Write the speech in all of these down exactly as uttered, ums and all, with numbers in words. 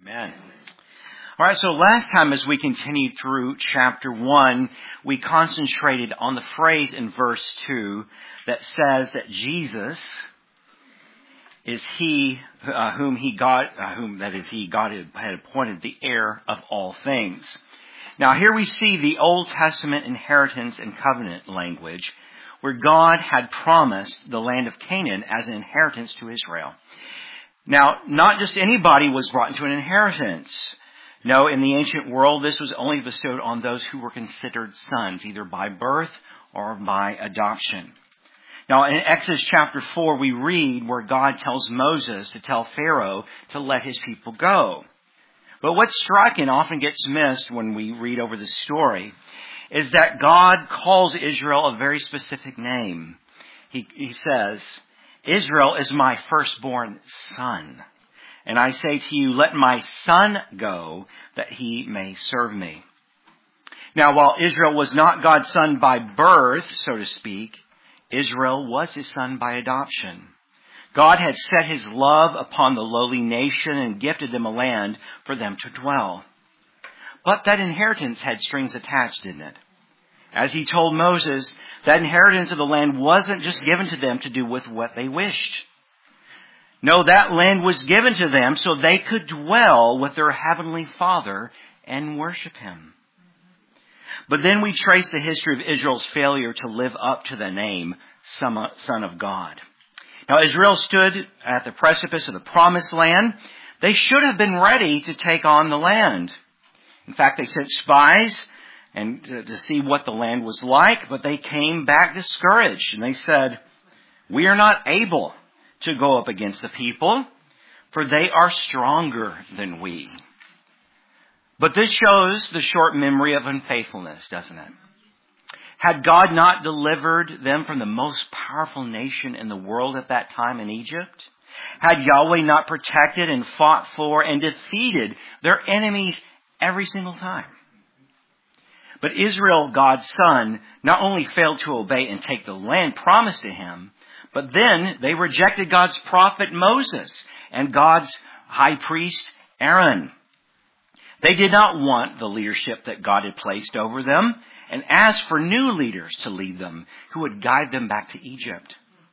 Amen. All right, so last time as we continued through chapter one, we concentrated on the phrase in verse two that says that Jesus is he uh, whom he God, uh, whom that is he God had, had appointed the heir of all things. Now here we see the Old Testament inheritance and covenant language where God had promised the land of Canaan as an inheritance to Israel. Now, not just anybody was brought into an inheritance. No, in the ancient world, this was only bestowed on those who were considered sons, either by birth or by adoption. Now, in Exodus chapter four, we read where God tells Moses to tell Pharaoh to let his people go. But what's striking, often gets missed when we read over the story, is that God calls Israel a very specific name. He, he says, Israel is my firstborn son. And I say to you, let my son go that he may serve me. Now, while Israel was not God's son by birth, so to speak, Israel was his son by adoption. God had set his love upon the lowly nation and gifted them a land for them to dwell. But that inheritance had strings attached, didn't it? As he told Moses, that inheritance of the land wasn't just given to them to do with what they wished. No, that land was given to them so they could dwell with their heavenly Father and worship him. But then we trace the history of Israel's failure to live up to the name Son of God. Now, Israel stood at the precipice of the promised land. They should have been ready to take on the land. In fact, they sent spies and to see what the land was like, but they came back discouraged. And they said, we are not able to go up against the people, for they are stronger than we. But this shows the short memory of unfaithfulness, doesn't it? Had God not delivered them from the most powerful nation in the world at that time in Egypt? Had Yahweh not protected and fought for and defeated their enemies every single time? But Israel, God's son, not only failed to obey and take the land promised to him, but then they rejected God's prophet Moses and God's high priest Aaron. They did not want the leadership that God had placed over them and asked for new leaders to lead them who would guide them back to Egypt.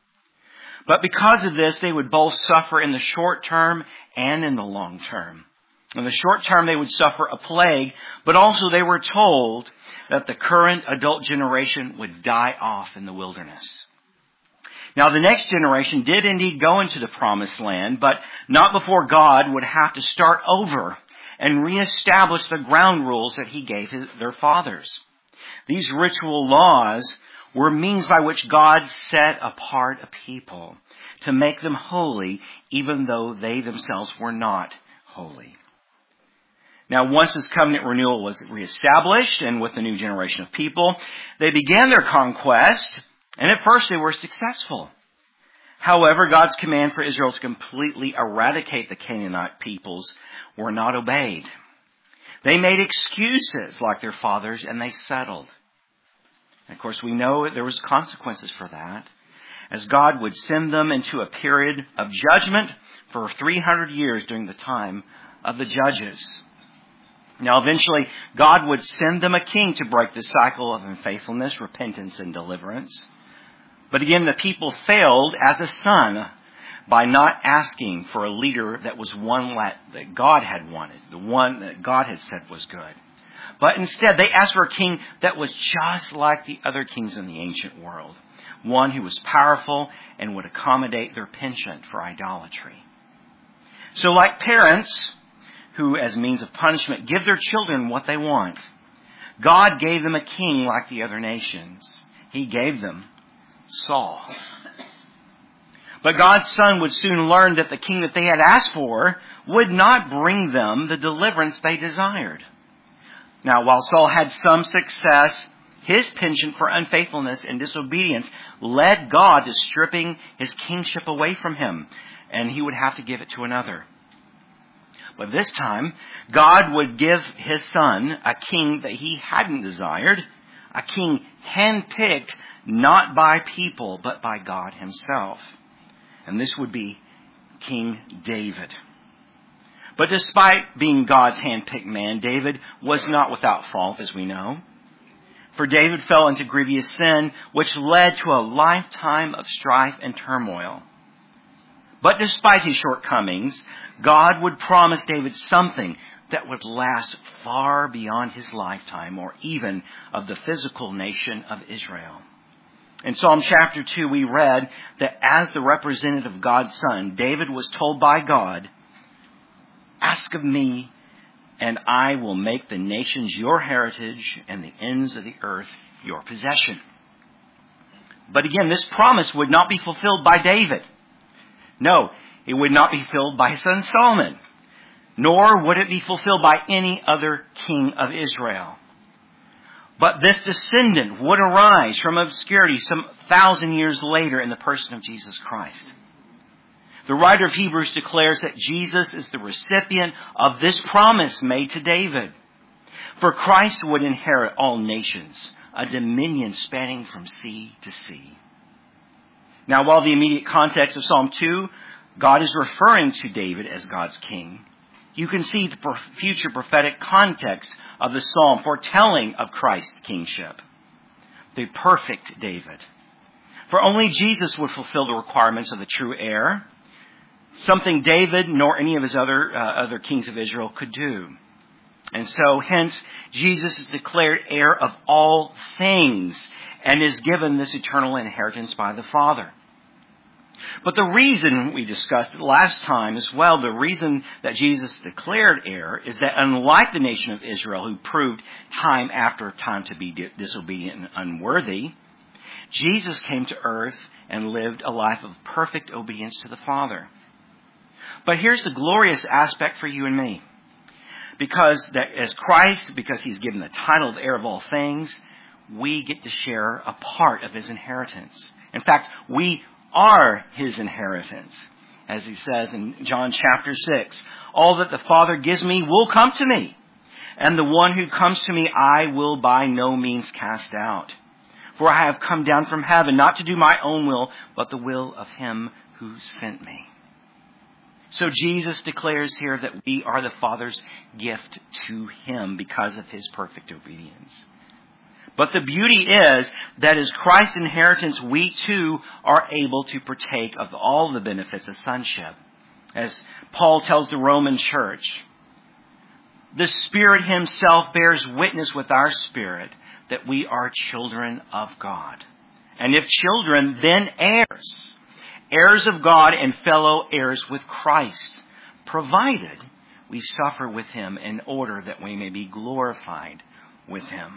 But because of this, they would both suffer in the short term and in the long term. In the short term, they would suffer a plague, but also they were told that the current adult generation would die off in the wilderness. Now, the next generation did indeed go into the promised land, but not before God would have to start over and reestablish the ground rules that he gave his, their fathers. These ritual laws were means by which God set apart a people to make them holy, even though they themselves were not holy. Now, once this covenant renewal was reestablished, and with the new generation of people, they began their conquest, and at first they were successful. However, God's command for Israel to completely eradicate the Canaanite peoples were not obeyed. They made excuses like their fathers, and they settled. And of course, we know there was consequences for that, as God would send them into a period of judgment for three hundred years during the time of the judges. Now, eventually, God would send them a king to break the cycle of unfaithfulness, repentance, and deliverance. But again, the people failed as a son by not asking for a leader that was one that God had wanted, the one that God had said was good. But instead, they asked for a king that was just like the other kings in the ancient world, one who was powerful and would accommodate their penchant for idolatry. So like parents who, as means of punishment, give their children what they want, God gave them a king like the other nations. He gave them Saul. But God's son would soon learn that the king that they had asked for would not bring them the deliverance they desired. Now, while Saul had some success, his penchant for unfaithfulness and disobedience led God to stripping his kingship away from him, and he would have to give it to another. But this time, God would give his son a king that he hadn't desired, a king handpicked not by people, but by God himself. And this would be King David. But despite being God's hand-picked man, David was not without fault, as we know. For David fell into grievous sin, which led to a lifetime of strife and turmoil. But despite his shortcomings, God would promise David something that would last far beyond his lifetime or even of the physical nation of Israel. In Psalm chapter two, we read that as the representative of God's Son, David was told by God, "Ask of me, and I will make the nations your heritage and the ends of the earth your possession." But again, this promise would not be fulfilled by David. No, it would not be fulfilled by his son Solomon. Nor would it be fulfilled by any other king of Israel. But this descendant would arise from obscurity some thousand years later in the person of Jesus Christ. The writer of Hebrews declares that Jesus is the recipient of this promise made to David. For Christ would inherit all nations, a dominion spanning from sea to sea. Now, while the immediate context of Psalm two, God is referring to David as God's king, you can see the future prophetic context of the psalm foretelling of Christ's kingship. The perfect David. For only Jesus would fulfill the requirements of the true heir, something David nor any of his other uh, other kings of Israel could do. And so, hence, Jesus is declared heir of all things and is given this eternal inheritance by the Father. But the reason we discussed last time as well, the reason that Jesus declared heir is that unlike the nation of Israel who proved time after time to be disobedient and unworthy, Jesus came to earth and lived a life of perfect obedience to the Father. But here's the glorious aspect for you and me. Because that as Christ, because he's given the title of heir of all things, we get to share a part of his inheritance. In fact, we are his inheritance. As he says in John chapter six, all that the Father gives me will come to me, and the one who comes to me I will by no means cast out. For I have come down from heaven, not to do my own will, but the will of him who sent me. So Jesus declares here that we are the Father's gift to him because of his perfect obedience. But the beauty is that as Christ's inheritance, we too are able to partake of all the benefits of sonship. As Paul tells the Roman church, the Spirit himself bears witness with our spirit that we are children of God. And if children, then heirs. Heirs of God and fellow heirs with Christ, provided we suffer with him in order that we may be glorified with him.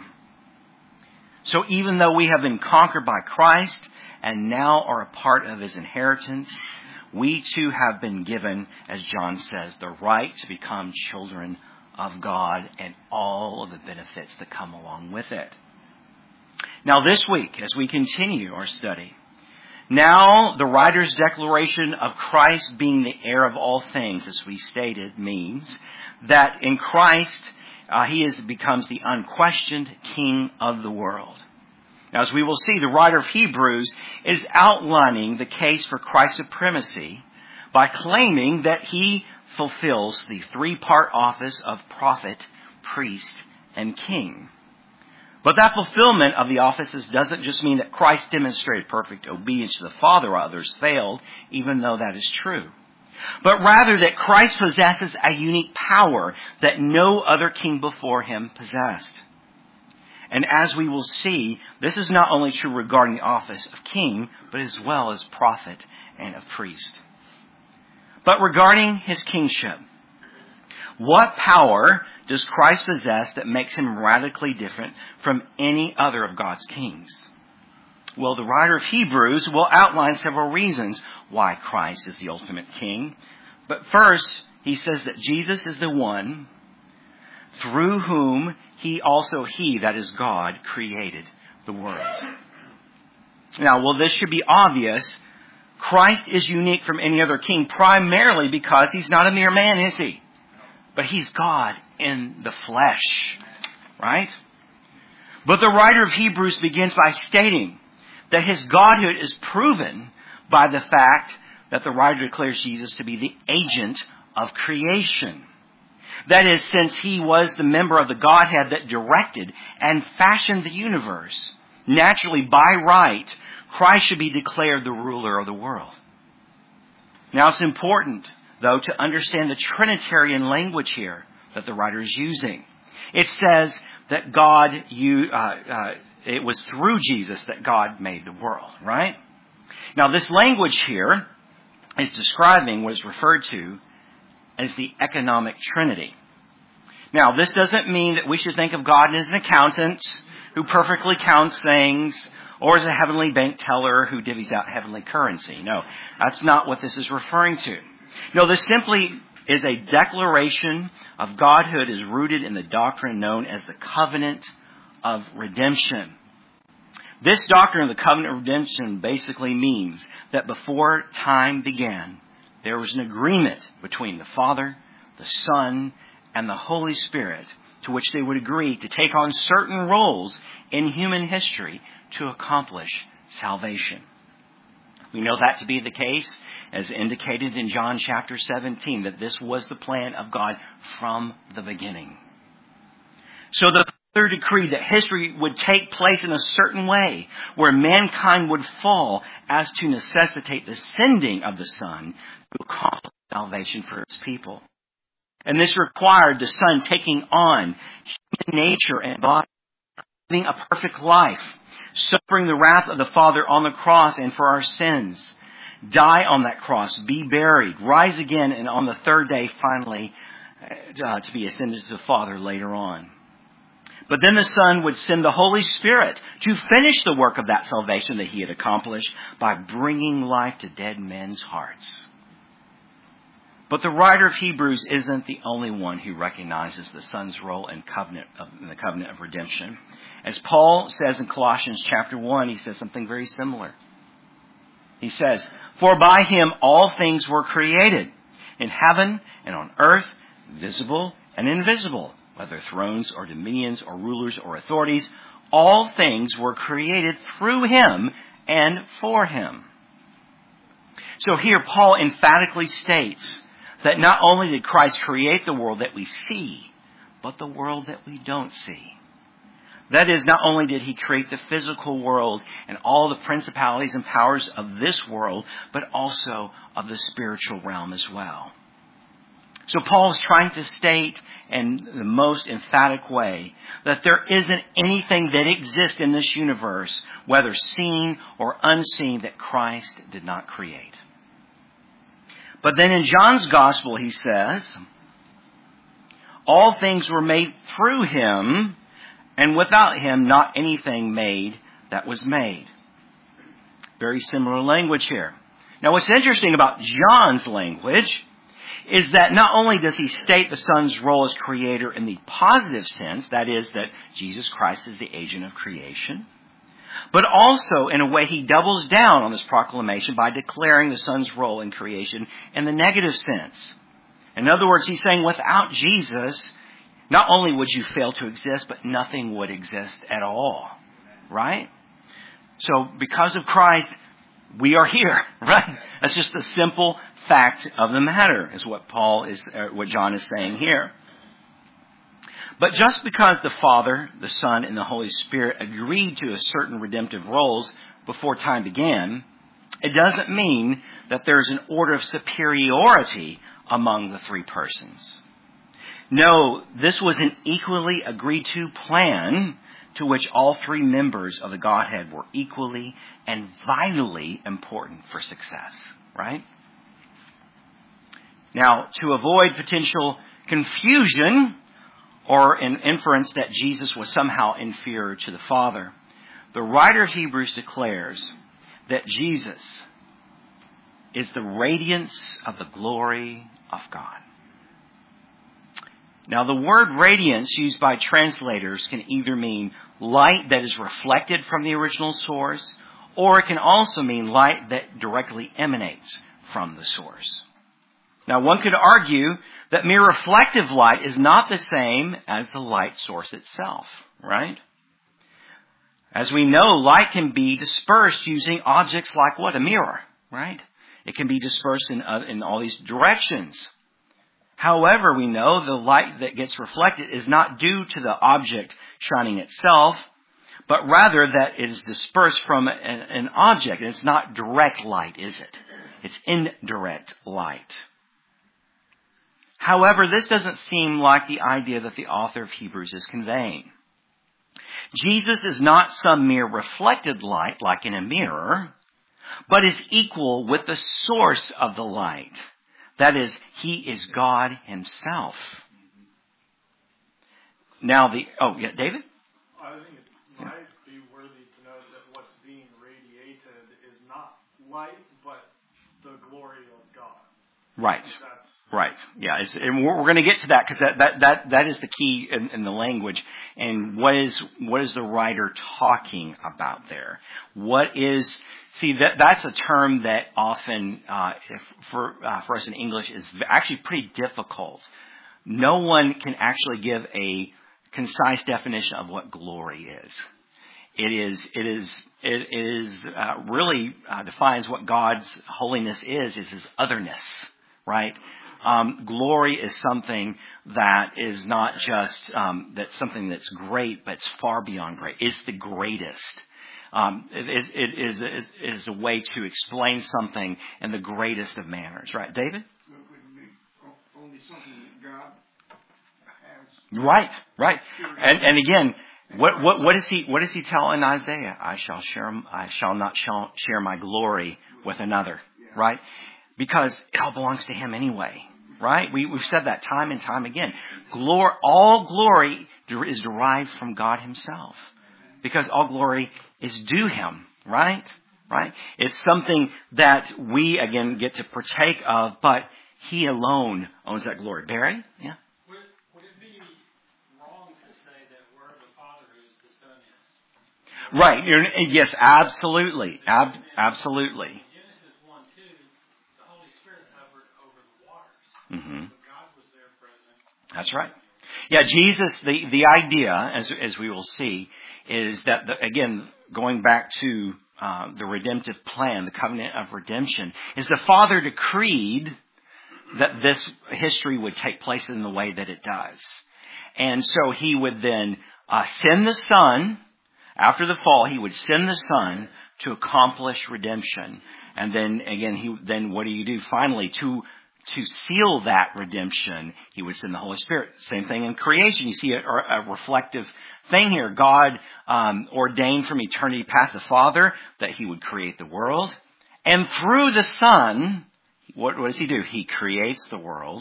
So even though we have been conquered by Christ and now are a part of his inheritance, we too have been given, as John says, the right to become children of God and all of the benefits that come along with it. Now this week, as we continue our study, now the writer's declaration of Christ being the heir of all things, as we stated, means that in Christ, Uh, he is, becomes the unquestioned king of the world. Now, as we will see, the writer of Hebrews is outlining the case for Christ's supremacy by claiming that he fulfills the three-part office of prophet, priest, and king. But that fulfillment of the offices doesn't just mean that Christ demonstrated perfect obedience to the Father while others failed, even though that is true. But rather that Christ possesses a unique power that no other king before him possessed. And as we will see, this is not only true regarding the office of king, but as well as prophet and of priest. But regarding his kingship, what power does Christ possess that makes him radically different from any other of God's kings? Well, the writer of Hebrews will outline several reasons why Christ is the ultimate king. But first, he says that Jesus is the one through whom he also, he, that is God, created the world. Now, well, this should be obvious. Christ is unique from any other king primarily because he's not a mere man, is he? But he's God in the flesh, right? But the writer of Hebrews begins by stating that his godhood is proven by the fact that the writer declares Jesus to be the agent of creation. That is, since he was the member of the Godhead that directed and fashioned the universe, naturally, by right, Christ should be declared the ruler of the world. Now, it's important, though, to understand the Trinitarian language here that the writer is using. It says that God, you, uh, uh, it was through Jesus that God made the world, right? Now, this language here is describing what is referred to as the economic Trinity. Now, this doesn't mean that we should think of God as an accountant who perfectly counts things, or as a heavenly bank teller who divvies out heavenly currency. No, that's not what this is referring to. No, this simply is a declaration of Godhood is rooted in the doctrine known as the covenant of redemption. This doctrine of the covenant of redemption basically means that before time began, there was an agreement between the Father, the Son, and the Holy Spirit to which they would agree to take on certain roles in human history to accomplish salvation. We know that to be the case, as indicated in John chapter seventeen, that this was the plan of God from the beginning. So the Father decreed that history would take place in a certain way, where mankind would fall as to necessitate the sending of the Son to accomplish salvation for His people. And this required the Son taking on human nature and body, living a perfect life, suffering the wrath of the Father on the cross and for our sins, die on that cross, be buried, rise again, and on the third day finally uh, to be ascended to the Father later on. But then the Son would send the Holy Spirit to finish the work of that salvation that He had accomplished by bringing life to dead men's hearts. But the writer of Hebrews isn't the only one who recognizes the Son's role in covenant of, in the covenant of redemption. As Paul says in Colossians chapter one, he says something very similar. He says, "For by Him all things were created, in heaven and on earth, visible and invisible, whether thrones or dominions or rulers or authorities, all things were created through Him and for Him." So here Paul emphatically states that not only did Christ create the world that we see, but the world that we don't see. That is, not only did He create the physical world and all the principalities and powers of this world, but also of the spiritual realm as well. So Paul is trying to state in the most emphatic way that there isn't anything that exists in this universe, whether seen or unseen, that Christ did not create. But then in John's Gospel, he says, all things were made through Him, and without Him not anything made that was made. Very similar language here. Now what's interesting about John's language is that not only does he state the Son's role as creator in the positive sense, that is, that Jesus Christ is the agent of creation, but also in a way he doubles down on this proclamation by declaring the Son's role in creation in the negative sense. In other words, he's saying without Jesus, not only would you fail to exist, but nothing would exist at all. Right? So because of Christ, we are here, right? That's just the simple fact of the matter, is what Paul is, uh, what John is saying here. But just because the Father, the Son, and the Holy Spirit agreed to a certain redemptive roles before time began, it doesn't mean that there's an order of superiority among the three persons. No, this was an equally agreed to plan to which all three members of the Godhead were equally and vitally important for success, right? Now, to avoid potential confusion or an inference that Jesus was somehow inferior to the Father, the writer of Hebrews declares that Jesus is the radiance of the glory of God. Now, the word radiance used by translators can either mean light that is reflected from the original source, or it can also mean light that directly emanates from the source. Now, one could argue that mere reflective light is not the same as the light source itself, right? As we know, light can be dispersed using objects like what? A mirror, right? It can be dispersed in, uh, in all these directions. However, we know the light that gets reflected is not due to the object shining itself, but rather that it is dispersed from an, an object. And it's not direct light, is it? It's indirect light. However, this doesn't seem like the idea that the author of Hebrews is conveying. Jesus is not some mere reflected light like in a mirror, but is equal with the source of the light. That is, he is God himself. Now the, oh yeah, David? I think it might be worthy to note that what's being radiated is not light, but the glory of God. Right. Right. Yeah. It's, and we're, we're going to get to that because that, that, that, that is the key in, in the language. And what is, what is the writer talking about there? What is, see, that, that's a term that often, uh, if, for, uh, for us in English is actually pretty difficult. No one can actually give a concise definition of what glory is. It is, it is, it is, uh, really, uh, defines what God's holiness is, is his otherness, right? Um, glory is something that is not just, um, that's something that's great, but it's far beyond great. It's the greatest. Um, it, it, it is, it is a way to explain something in the greatest of manners, right? David? It would be only something that God has. Right, right. And, and again, what, what, what is he, what does he tell in Isaiah? I shall share, I shall not shall share my glory with another, right? Because it all belongs to him anyway, right? We, we've said that time and time again. Glory, all glory is derived from God himself. Because all glory is due him, right? Right? It's something that we, again, get to partake of, but he alone owns that glory. Barry? Yeah? Would, would it be wrong to say that where the Father is, the Son is? Right. You're, yes, absolutely. Ab, absolutely. Mm-hmm. God was there present. That's right. Yeah, Jesus, the, the idea, as, as we will see, is that, the, again, going back to uh, the redemptive plan, the covenant of redemption, is the Father decreed that this history would take place in the way that it does. And so he would then uh, send the Son, after the fall, he would send the Son to accomplish redemption. And then, again, he then what do you do? Finally, to To seal that redemption, he would send the Holy Spirit. Same thing in creation. You see a, a reflective thing here. God um, ordained from eternity past the Father that he would create the world. And through the Son, what, what does he do? He creates the world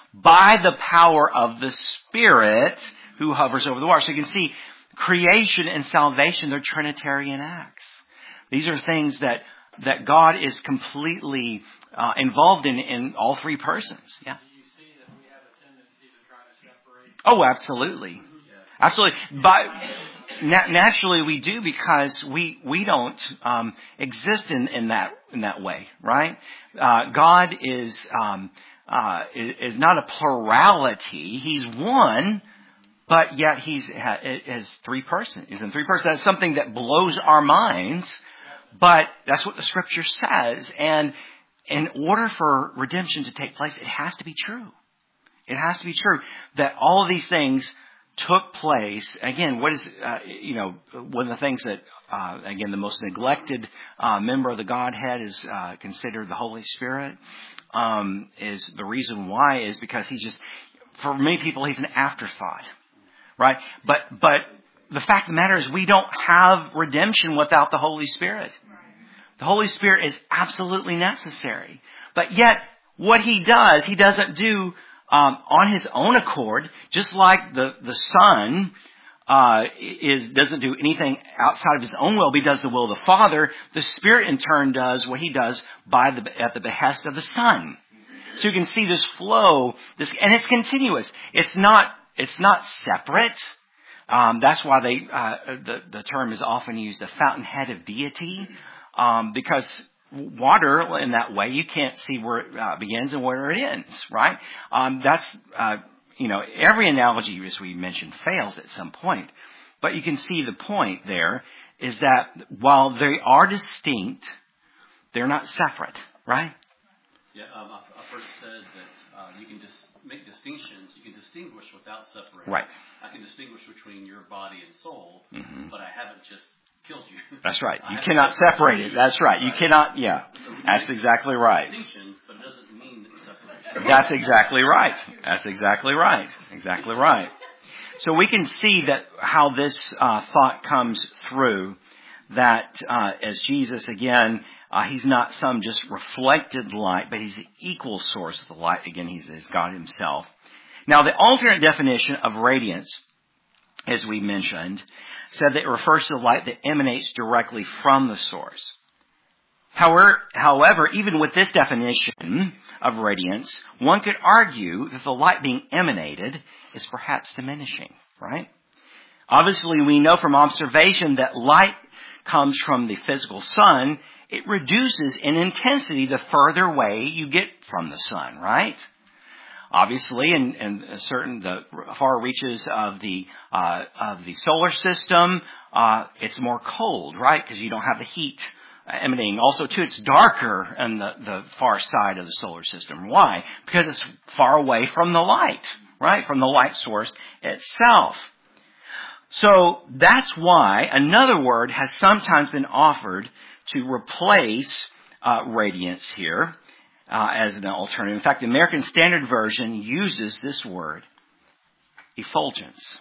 by the power of the Spirit who hovers over the water. So you can see creation and salvation, they're Trinitarian acts. These are things that that God is completely uh, involved in in all three persons. Yeah. Do you see that we have a tendency to try to separate? Oh, absolutely, absolutely. But na- naturally, we do because we we don't um, exist in, in that in that way, right? Uh, God is um, uh, is not a plurality. He's one. But yet he's has three persons. He's in three persons. That's something that blows our minds. But that's what the Scripture says. And in order for redemption to take place, it has to be true. It has to be true that all of these things took place. Again, what is, uh, you know, one of the things that, uh, again, the most neglected uh, member of the Godhead is uh, considered the Holy Spirit. Um, is the reason why is because he's just, for many people, he's an afterthought. Right? But, but the fact of the matter is we don't have redemption without the Holy Spirit. The Holy Spirit is absolutely necessary. But yet, what he does, he doesn't do um, on his own accord, just like the, the Son uh, is doesn't do anything outside of his own will, but he does the will of the Father. The Spirit, in turn, does what he does by the, at the behest of the Son. So you can see this flow, this, and it's continuous. It's not It's not separate. Um, that's why they uh, the the term is often used, the fountainhead of deity, um, because water in that way you can't see where it uh, begins and where it ends, right? Um, that's uh, you know every analogy, as we mentioned, fails at some point, but you can see the point there is that while they are distinct, they're not separate, right? Yeah, um, I've, I've heard it said that uh, you can just make distinctions. You can distinguish without separating. Right. I can distinguish between your body and soul, Mm-hmm. but I haven't just killed you. That's right. I You haven't cannot separate it. you. That's right. You Right. cannot, yeah. So we can That's make exactly right. Distinctions, but it doesn't mean separation. That's exactly right. That's exactly right. Exactly right. So we can see that how this uh, thought comes through, that uh, as Jesus, again, uh, he's not some just reflected light, but he's the equal source of the light. Again, he's, he's God himself. Now, the alternate definition of radiance, as we mentioned, said that it refers to the light that emanates directly from the source. However, however, even with this definition of radiance, one could argue that the light being emanated is perhaps diminishing, right? Obviously, we know from observation that light comes from the physical sun. It reduces in intensity the further away you get from the sun, right? Obviously, in, in certain the far reaches of the uh, of the solar system, uh, it's more cold, right? Because you don't have the heat emanating. Also, too, it's darker on the, the far side of the solar system. Why? Because it's far away from the light, right? From the light source itself. So that's why another word has sometimes been offered to replace uh, radiance here uh, as an alternative. In fact, the American Standard Version uses this word, effulgence.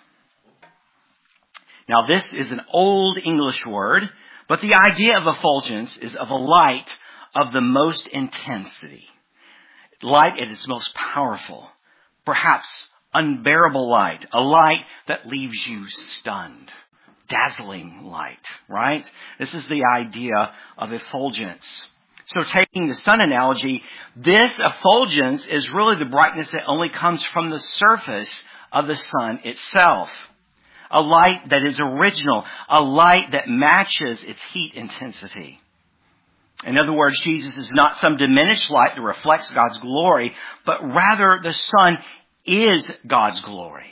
Now, this is an old English word, but the idea of effulgence is of a light of the most intensity. Light at its most powerful, perhaps unbearable light. A light that leaves you stunned. Dazzling light, right? This is the idea of effulgence. So taking the sun analogy, this effulgence is really the brightness that only comes from the surface of the sun itself. A light that is original, a light that matches its heat intensity. In other words, Jesus is not some diminished light that reflects God's glory, but rather the sun is God's glory.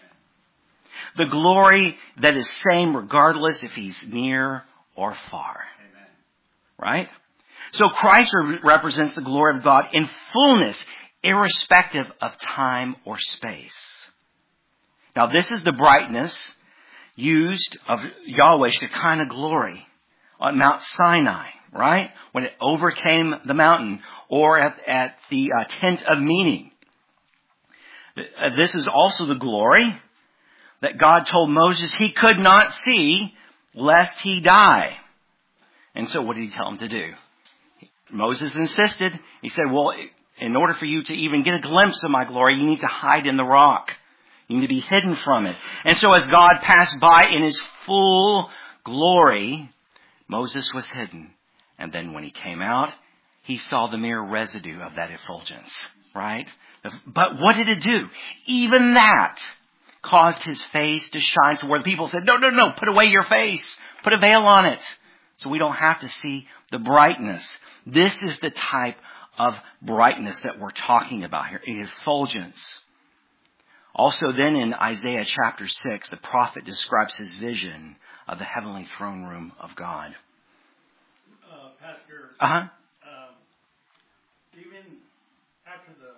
The glory that is same regardless if he's near or far. Amen. Right? So Christ re- represents the glory of God in fullness, irrespective of time or space. Now, this is the brightness used of Yahweh's Shekinah glory on Mount Sinai, right? When it overcame the mountain, or at, at the uh, tent of meeting. Uh, this is also the glory that God told Moses he could not see lest he die. And so what did he tell him to do? Moses insisted. He said, well, in order for you to even get a glimpse of my glory, you need to hide in the rock. You need to be hidden from it. And so as God passed by in his full glory, Moses was hidden. And then when he came out, he saw the mere residue of that effulgence, right? But what did it do? Even that caused his face to shine to where the people said, no, no, no, put away your face. Put a veil on it. So we don't have to see the brightness. This is the type of brightness that we're talking about here. Effulgence. Also then in Isaiah chapter six, the prophet describes his vision of the heavenly throne room of God. Uh, Pastor, Uh-huh. um, even after the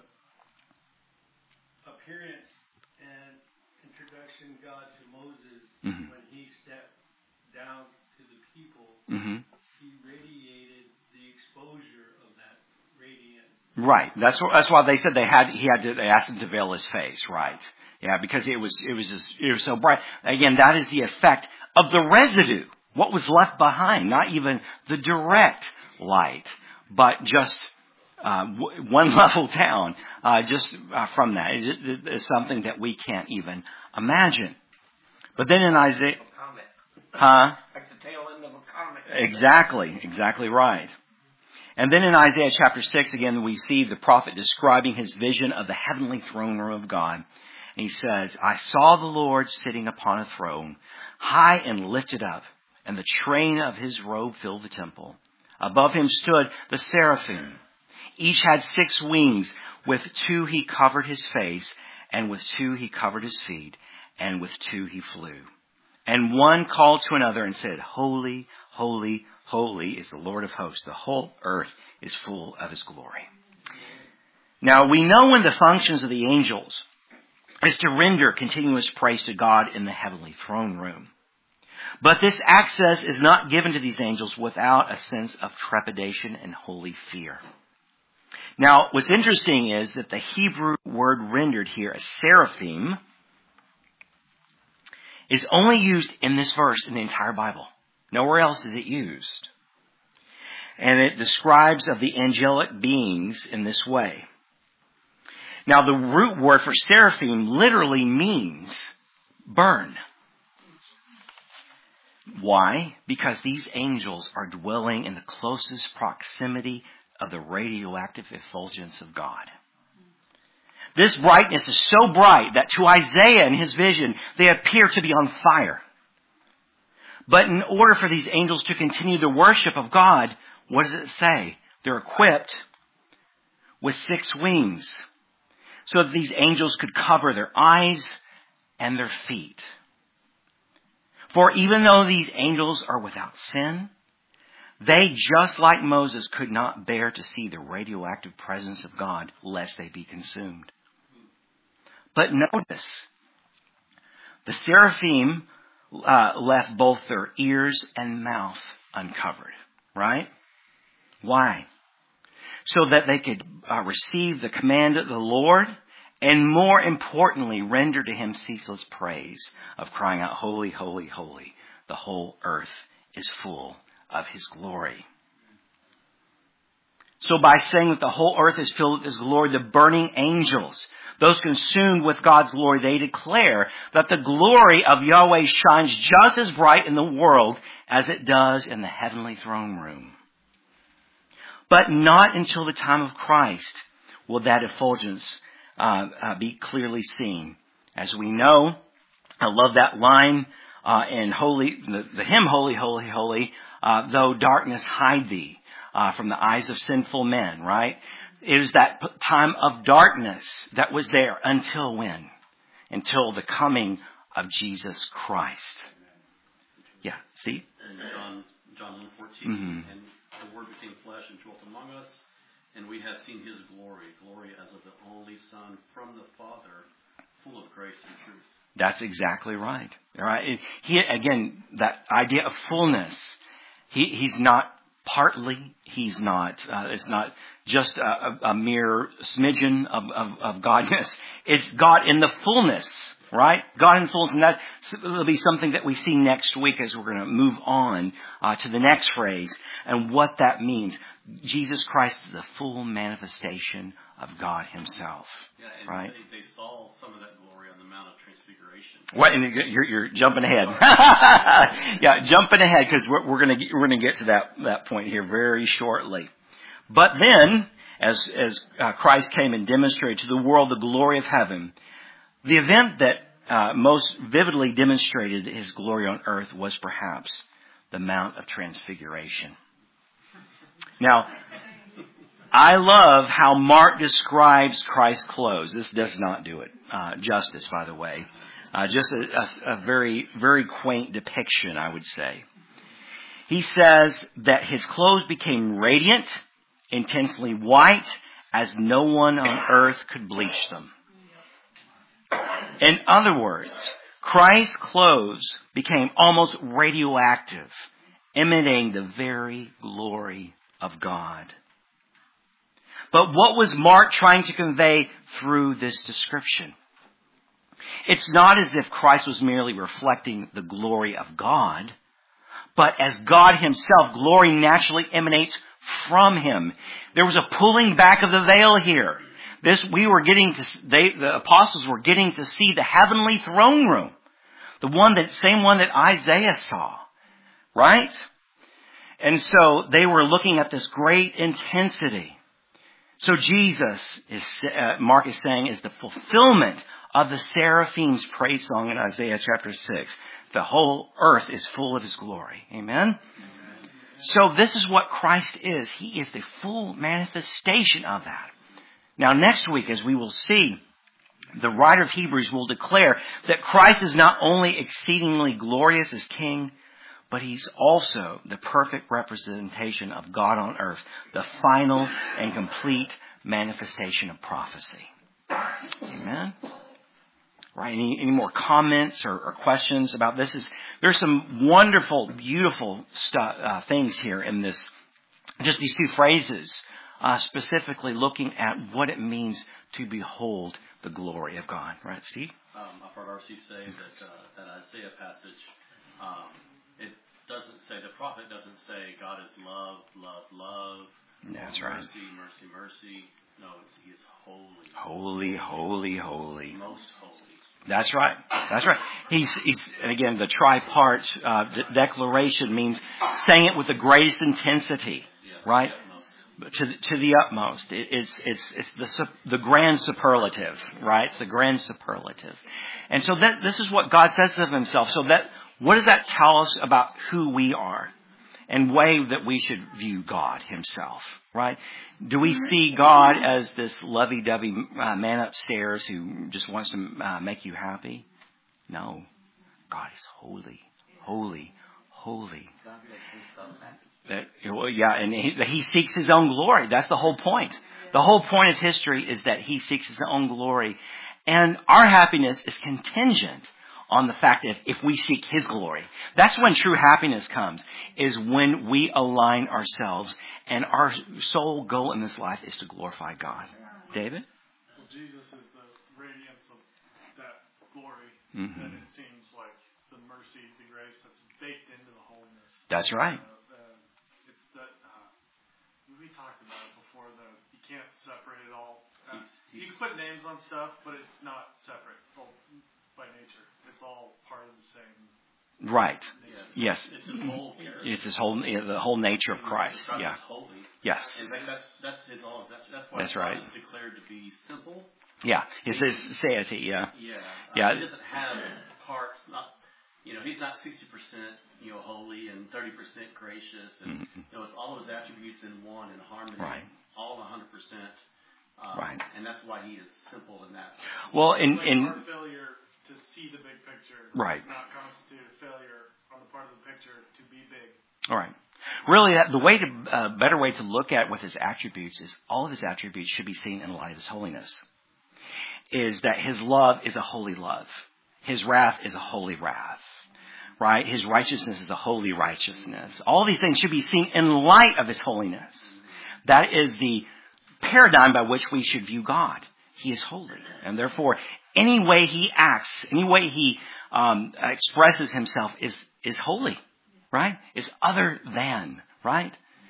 appearance and introduction of God to Moses, Mm-hmm. when he stepped down to the people, Mm-hmm. he radiated the exposure of that radiance. Right. That's wh- that's why they said they had he had to they asked him to veil his face. Right. Yeah, because it was it was just, it was so bright. Again, that is the effect of the residue. What was left behind? Not even the direct light, but just uh, w- one level down. Uh, just uh, from that, it, it, it's something that we can't even imagine. But then in Isaiah, Comet. huh? Like the tail end of a comet. Exactly. Exactly right. And then in Isaiah chapter six, again, we see the prophet describing his vision of the heavenly throne room of God. And he says, I saw the Lord sitting upon a throne, high and lifted up, and the train of his robe filled the temple. Above him stood the seraphim. Each had six wings. With two he covered his face, and with two he covered his feet, and with two he flew. And one called to another and said, Holy, holy, holy is the Lord of hosts. The whole earth is full of his glory. Now, we know one of the functions of the angels is to render continuous praise to God in the heavenly throne room. But this access is not given to these angels without a sense of trepidation and holy fear. Now, what's interesting is that the Hebrew word rendered here as seraphim is only used in this verse in the entire Bible. Nowhere else is it used. And it describes of the angelic beings in this way. Now, the root word for seraphim literally means burn. Why? Because these angels are dwelling in the closest proximity of the radioactive effulgence of God. This brightness is so bright that to Isaiah in his vision, they appear to be on fire. But in order for these angels to continue the worship of God, what does it say? They're equipped with six wings so that these angels could cover their eyes and their feet. For even though these angels are without sin, they, just like Moses, could not bear to see the radioactive presence of God lest they be consumed. But notice, the seraphim uh, left both their ears and mouth uncovered, right? Why? So that they could uh, receive the command of the Lord and, more importantly, render to Him ceaseless praise of crying out, holy, holy, holy. The whole earth is full of His glory. So by saying that the whole earth is filled with His glory, the burning angels, those consumed with God's glory, they declare that the glory of Yahweh shines just as bright in the world as it does in the heavenly throne room. But not until the time of Christ will that effulgence uh, uh, be clearly seen. As we know, I love that line uh, in Holy, the, the hymn Holy, Holy, Holy, uh, though darkness hide thee uh, from the eyes of sinful men, right? It was that time of darkness that was there until when? Until the coming of Jesus Christ. Yeah, see? And John, John one fourteen, Mm-hmm. and the Word became flesh and dwelt among us, and we have seen His glory, glory as of the only Son from the Father, full of grace and truth. That's exactly right. All right. He, again, that idea of fullness. He, he's not partly. He's not. Uh, it's not just a, a mere smidgen of, of, of Godness. It's God in the fullness. Right? God in fullness. And that will be something that we see next week as we're going to move on uh, to the next phrase and what that means. Jesus Christ is the full manifestation of God Himself. Yeah, and right? they, they saw some of that glory on the Mount of Transfiguration. What? And you're, you're jumping ahead. yeah, jumping ahead because we're, we're going to we're going to get to that that point here very shortly. But then, as as uh, Christ came and demonstrated to the world the glory of heaven, the event that uh, most vividly demonstrated His glory on earth was perhaps the Mount of Transfiguration. Now, I love how Mark describes Christ's clothes. This does not do it uh, justice, by the way. Uh, just a, a, a very, very quaint depiction, I would say. He says that His clothes became radiant, intensely white, as no one on earth could bleach them. In other words, Christ's clothes became almost radioactive, emanating the very glory of God. But what was Mark trying to convey through this description? It's not as if Christ was merely reflecting the glory of God, but as God Himself, glory naturally emanates from Him. There was a pulling back of the veil here. This, we were getting to, they, the apostles were getting to see the heavenly throne room. The one that, same one that Isaiah saw. Right? And so they were looking at this great intensity. So Jesus is, uh, Mark is saying, is the fulfillment of the seraphim's praise song in Isaiah chapter six. The whole earth is full of His glory. Amen? So this is what Christ is. He is the full manifestation of that. Now next week, as we will see, the writer of Hebrews will declare that Christ is not only exceedingly glorious as King, but He's also the perfect representation of God on earth, the final and complete manifestation of prophecy. Amen? Right? Any, any more comments or, or questions about this? Is there's some wonderful, beautiful stuff, uh, things here in this, just these two phrases, uh, specifically looking at what it means to behold the glory of God. Right, Steve? Um, I've heard R C say that uh, that Isaiah passage, um, it doesn't say, the prophet doesn't say God is love, love, love. That's right. Mercy, mercy, mercy. No, it's He is holy. Holy, holy, holy. Most holy. That's right. That's right. He's, he's and again, the tripart uh, de- declaration means saying it with the greatest intensity, Yes, right? the To the, to the utmost. It, it's it's it's the sup- the grand superlative, right? It's the grand superlative. And so that this is what God says of Himself. So that what does that tell us about who we are? And way that we should view God Himself, right? Do we see God as this lovey-dovey uh, man upstairs who just wants to uh, make you happy? No. God is holy, holy, holy. That, well, yeah, and he, he seeks His own glory. That's the whole point. The whole point of history is that He seeks His own glory. And our happiness is contingent on the fact that if we seek His glory. That's when true happiness comes, is when we align ourselves and our sole goal in this life is to glorify God. David? Well, Jesus is the radiance of that glory, Mm-hmm. and it seems like the mercy, the grace that's baked into the holiness. That's right. Uh, the, it's that, uh, we talked about it before, the, you can't separate it all. Uh, He's- you can put names on stuff, but it's not separate well, by nature. It's all part of the same Right. nature. Yes. It's His whole character. It's His whole, the whole nature of Christ. God Yeah. is holy. Yes. In fact, that's that's His laws. That's that's why That's God right. is declared to be simple. Yeah. It says deity, yeah. Yeah. Yeah. Uh, he doesn't have parts. Not, you know, He's not sixty percent, you know, holy and thirty percent gracious, and Mm-hmm. you know, it's all of His attributes in one in harmony, Right. all one hundred percent. Um, Right. And that's why He is simple in that. Well, in, Like in our failure to see the big picture Right. does not constitute a failure on the part of the picture to be big. all right. Really, that, the way to uh, better way to look at with His attributes is all of His attributes should be seen in the light of His holiness. Is that His love is a holy love. His wrath is a holy wrath. Right? His righteousness is a holy righteousness. All these things should be seen in light of His holiness. That is the paradigm by which we should view God. He is holy. And therefore, any way He acts, any way He um, expresses Himself is, is holy. Right? Is other than. Right?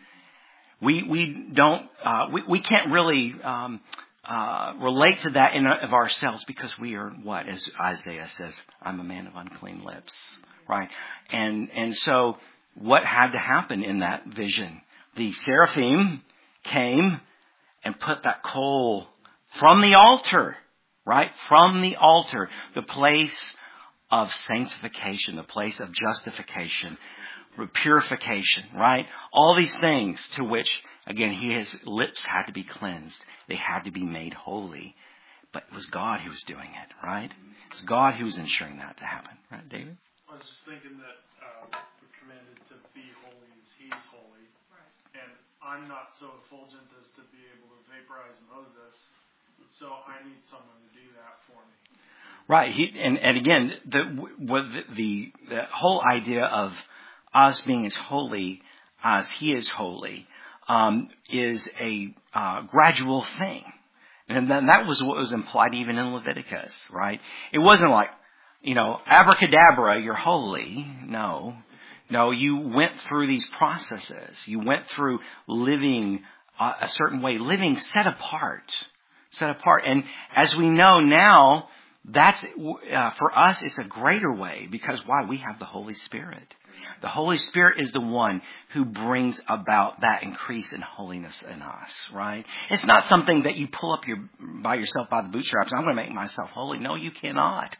We, we don't, uh, we, we can't really, um, uh, relate to that in of ourselves because we are what? As Isaiah says, I'm a man of unclean lips. Right? And, and so what had to happen in that vision? The seraphim came and put that coal from the altar, right? From the altar, the place of sanctification, the place of justification, purification, right? All these things to which, again, His lips had to be cleansed. They had to be made holy. But it was God who was doing it, right? It's God who was ensuring that to happen, right, David? I was just thinking that uh, we're commanded to be holy as He's holy. Right. And I'm not so effulgent as to be able to vaporize Moses, so I need someone to do that for me. Right. He, and, and again, the, what the, the, the whole idea of us being as holy as He is holy um, is a uh, gradual thing. And then that was what was implied even in Leviticus, right? It wasn't like, you know, abracadabra, you're holy. No. No, you went through these processes. You went through living uh, a certain way, living set apart. Set apart. And as we know now, that's, uh, for us, it's a greater way. Because why? We have the Holy Spirit. The Holy Spirit is the one who brings about that increase in holiness in us, right? It's not something that you pull up your by yourself by the bootstraps. I'm going to make myself holy. No, you cannot.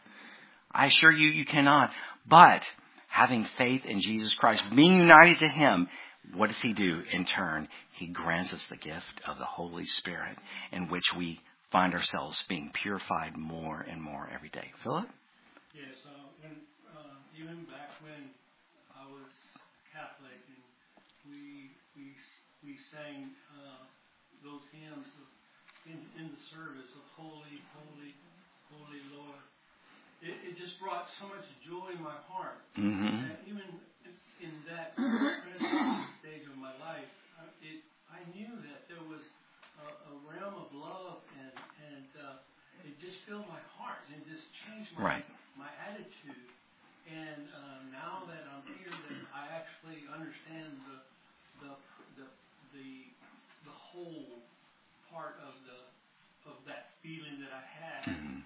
I assure you, you cannot. But having faith in Jesus Christ, being united to Him, what does He do in turn? He grants us the gift of the Holy Spirit in which we find ourselves being purified more and more every day. Philip? Yes, uh, when, uh, even back when I was Catholic, and we we we sang uh, those hymns of in, in the service of holy, holy, holy Lord. It, it just brought so much joy in my heart. Mm-hmm. That even in that present stage of my life, uh, it, I knew that there was a, a realm of love, and and uh, it just filled my heart and just changed my Right. my attitude. And uh, now that I'm here, that I actually understand the the the the, the whole part of the of that feeling that I had, Mm-hmm.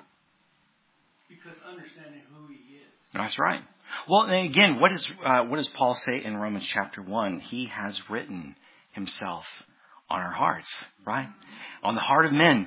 because understanding who He is. That's right. Well, and again, what is uh, what does Paul say in Romans chapter one? He has written Himself on our hearts, right? On the heart of men.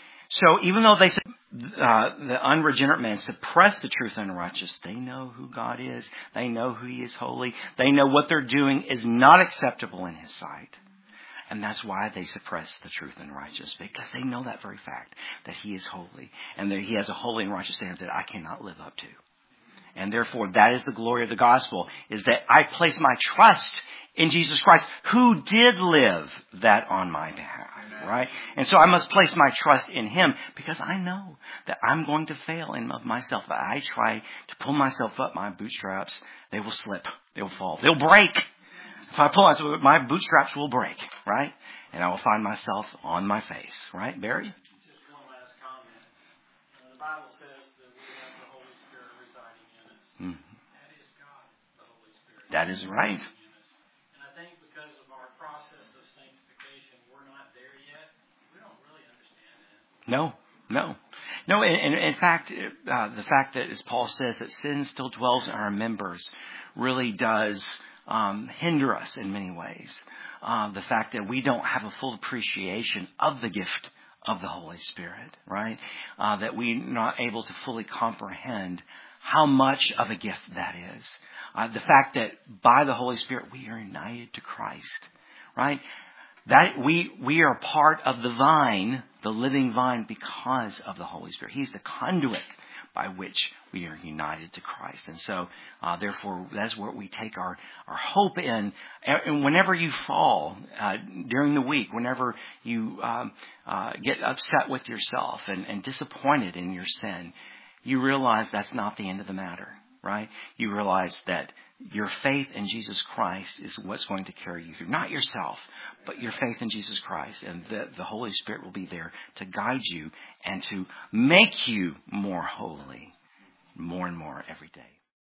So even though they uh, the unregenerate man suppress the truth and unrighteous, they know who God is. They know who He is holy. They know what they're doing is not acceptable in His sight. And that's why they suppress the truth and righteous, because they know that very fact, that He is holy, and that He has a holy and righteous standard that I cannot live up to. And therefore, that is the glory of the gospel, is that I place my trust in Jesus Christ, who did live that on my behalf, right? And so I must place my trust in Him, because I know that I'm going to fail in of myself. I try to pull myself up, my bootstraps, they will slip, they'll fall, they'll break. If I pull myself, my bootstraps will break, right? And I will find myself on my face, right, Barry? Just one last comment. Uh, the Bible says that we have the Holy Spirit residing in us. Mm. That is God, the Holy Spirit. That is right. In us. And I think because of our process of sanctification, we're not there yet. We don't really understand that. No, no. No, and, and in fact, uh, the fact that, as Paul says, that sin still dwells in our members really does um, hinder us in many ways. Uh, the fact that we don't have a full appreciation of the gift of the Holy Spirit, right? Uh, that we're not able to fully comprehend how much of a gift that is. Uh, the fact that by the Holy Spirit we are united to Christ, right? That we we are part of the vine, the living vine, because of the Holy Spirit. He's the conduit by which we are united to Christ. And so, uh, therefore, that's where we take our, our hope in. And whenever you fall uh, during the week, whenever you um, uh, get upset with yourself and, and disappointed in your sin, you realize that's not the end of the matter, right? You realize that your faith in Jesus Christ is what's going to carry you through. Not yourself, but your faith in Jesus Christ. And the, the Holy Spirit will be there to guide you and to make you more holy more and more every day.